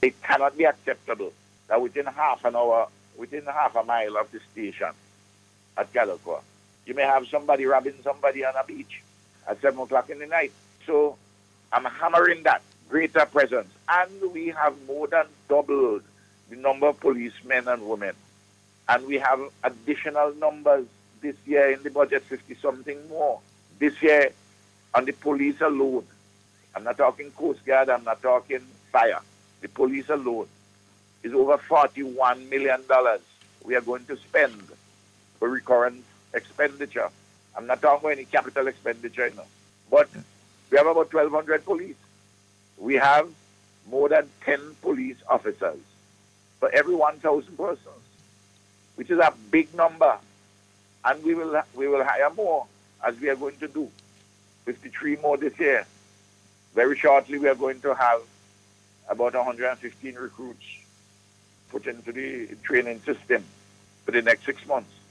It cannot be acceptable that within half an hour, within half a mile of the station at Calico, you may have somebody robbing somebody on a beach at 7 o'clock in the night. So I'm hammering that greater presence. And we have more than doubled the number of policemen and women. And we have additional numbers this year in the budget, 50-something more. This year, on the police alone, I'm not talking Coast Guard, I'm not talking fire. The police alone is over $41 million we are going to spend for recurrent expenditure. I'm not talking about any capital expenditure, But we have about 1,200 police. We have more than 10 police officers for every 1,000 persons, which is a big number. And we will hire more, as we are going to do. 53 more this year. Very shortly, we are going to have about 115 recruits put into the training system for the next 6 months.